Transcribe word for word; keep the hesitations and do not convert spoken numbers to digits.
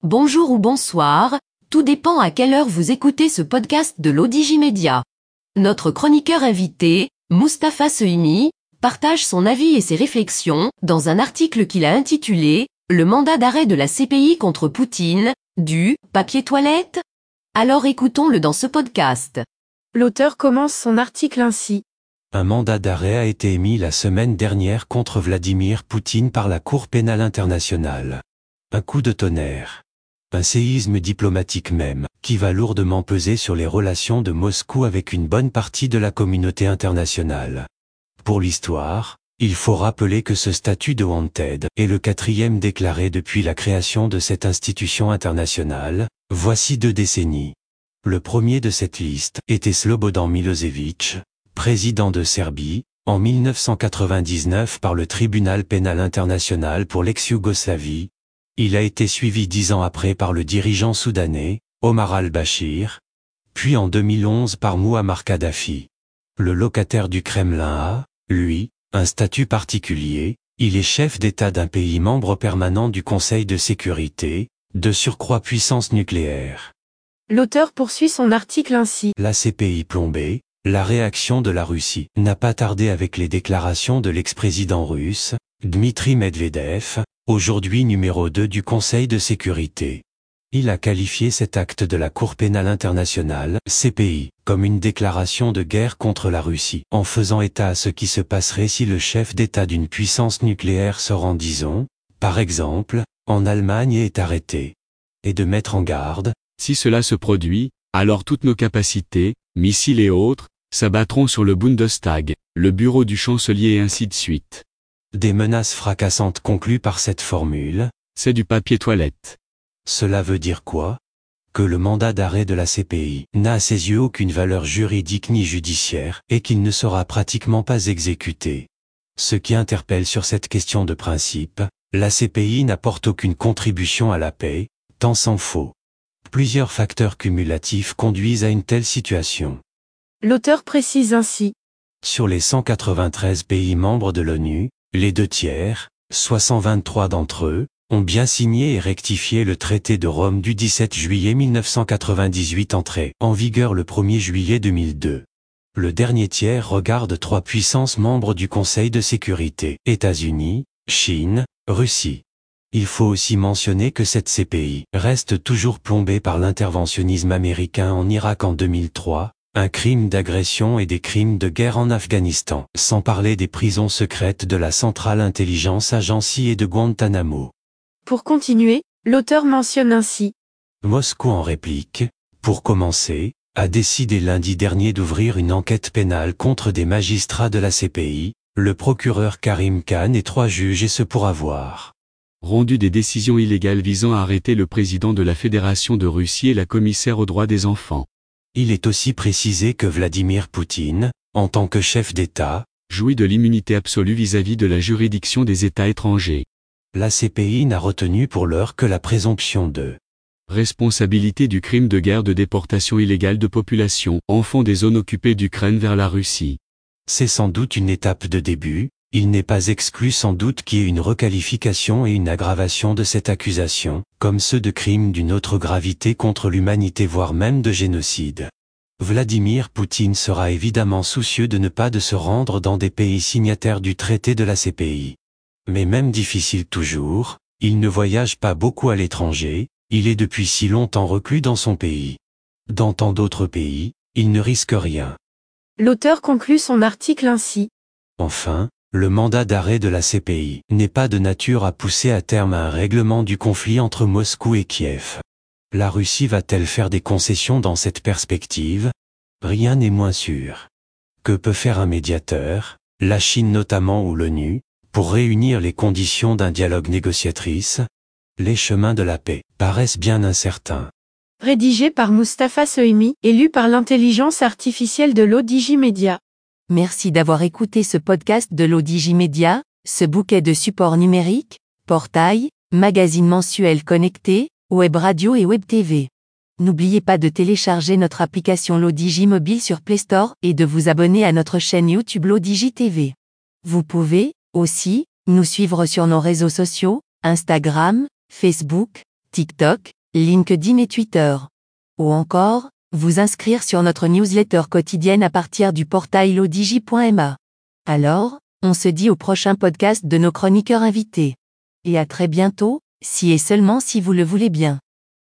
bonjour ou bonsoir, tout dépend à quelle heure vous écoutez ce podcast de l'Odigimédia. Notre chroniqueur invité, Mustapha Sehimi, partage son avis et ses réflexions dans un article qu'il a intitulé « Le mandat d'arrêt de la C P I contre Poutine, du papier toilette ?» Alors écoutons-le dans ce podcast. L'auteur commence son article ainsi. Un mandat d'arrêt a été émis la semaine dernière contre Vladimir Poutine par la Cour pénale internationale. Un coup de tonnerre. Un séisme diplomatique même, qui va lourdement peser sur les relations de Moscou avec une bonne partie de la communauté internationale. Pour l'histoire, il faut rappeler que ce statut de wanted est le quatrième déclaré depuis la création de cette institution internationale, voici deux décennies. Le premier de cette liste était Slobodan Milošević, président de Serbie, en mille neuf cent quatre-vingt-dix-neuf par le tribunal pénal international pour l'ex-Yougoslavie. Il a été suivi dix ans après par le dirigeant soudanais, Omar al-Bashir, puis en deux mille onze par Mouammar Kadhafi. Le locataire du Kremlin a, lui, un statut particulier, il est chef d'État d'un pays membre permanent du Conseil de sécurité, de surcroît puissance nucléaire. L'auteur poursuit son article ainsi. La C P I plombée, la réaction de la Russie n'a pas tardé avec les déclarations de l'ex-président russe, Dmitri Medvedev, aujourd'hui numéro deux du Conseil de sécurité. Il a qualifié cet acte de la Cour pénale internationale, C P I, comme une déclaration de guerre contre la Russie, en faisant état à ce qui se passerait si le chef d'État d'une puissance nucléaire se rend, disons, par exemple, en Allemagne et est arrêté. Et de mettre en garde, si cela se produit, alors toutes nos capacités, missiles et autres, s'abattront sur le Bundestag, le bureau du chancelier et ainsi de suite. Des menaces fracassantes conclues par cette formule. C'est du papier toilette. Cela veut dire quoi? Que le mandat d'arrêt de la C P I n'a à ses yeux aucune valeur juridique ni judiciaire et qu'il ne sera pratiquement pas exécuté. Ce qui interpelle sur cette question de principe, la C P I n'apporte aucune contribution à la paix, tant s'en faut. Plusieurs facteurs cumulatifs conduisent à une telle situation. L'auteur précise ainsi. Sur les cent quatre-vingt-treize pays membres de l'ONU, les deux tiers, soit cent vingt-trois d'entre eux, ont bien signé et rectifié le traité de Rome du dix-sept juillet mille neuf cent quatre-vingt-dix-huit entré en vigueur le premier juillet deux mille deux. Le dernier tiers regarde trois puissances membres du Conseil de sécurité, États-Unis, Chine, Russie. Il faut aussi mentionner que cette C P I reste toujours plombée par l'interventionnisme américain en Irak en deux mille trois, un crime d'agression et des crimes de guerre en Afghanistan, sans parler des prisons secrètes de la Central Intelligence Agency et de Guantanamo. Pour continuer, l'auteur mentionne ainsi. Moscou en réplique, pour commencer, a décidé lundi dernier d'ouvrir une enquête pénale contre des magistrats de la C P I, le procureur Karim Khan et trois juges et ce pour avoir rendu des décisions illégales visant à arrêter le président de la Fédération de Russie et la commissaire aux droits des enfants. Il est aussi précisé que Vladimir Poutine, en tant que chef d'État, jouit de l'immunité absolue vis-à-vis de la juridiction des États étrangers. La C P I n'a retenu pour l'heure que la présomption de responsabilité du crime de guerre de déportation illégale de population, enfants des zones occupées d'Ukraine vers la Russie. C'est sans doute une étape de début, il n'est pas exclu sans doute qu'il y ait une requalification et une aggravation de cette accusation, comme ceux de crimes d'une autre gravité contre l'humanité voire même de génocide. Vladimir Poutine sera évidemment soucieux de ne pas de se rendre dans des pays signataires du traité de la C P I. Mais même difficile toujours, il ne voyage pas beaucoup à l'étranger, il est depuis si longtemps reclus dans son pays. Dans tant d'autres pays, il ne risque rien. L'auteur conclut son article ainsi. Enfin, le mandat d'arrêt de la C P I n'est pas de nature à pousser à terme un règlement du conflit entre Moscou et Kiev. La Russie va-t-elle faire des concessions dans cette perspective? Rien n'est moins sûr. Que peut faire un médiateur, la Chine notamment ou l'ONU, pour réunir les conditions d'un dialogue négociatrice? Les chemins de la paix paraissent bien incertains. Rédigé par Mustapha Sehimi et lu par l'intelligence artificielle de l'Odigimédia. Merci d'avoir écouté ce podcast de l'Odigimédia, ce bouquet de supports numériques, portail, magazine mensuel connecté, web radio et web T V. N'oubliez pas de télécharger notre application l'Odigi Mobile sur Play Store et de vous abonner à notre chaîne YouTube l'Odigi T V. Vous pouvez, aussi, nous suivre sur nos réseaux sociaux, Instagram, Facebook, TikTok, LinkedIn et Twitter. Ou encore, vous inscrire sur notre newsletter quotidienne à partir du portail lodigi point m a. Alors, on se dit au prochain podcast de nos chroniqueurs invités. Et à très bientôt, si et seulement si vous le voulez bien.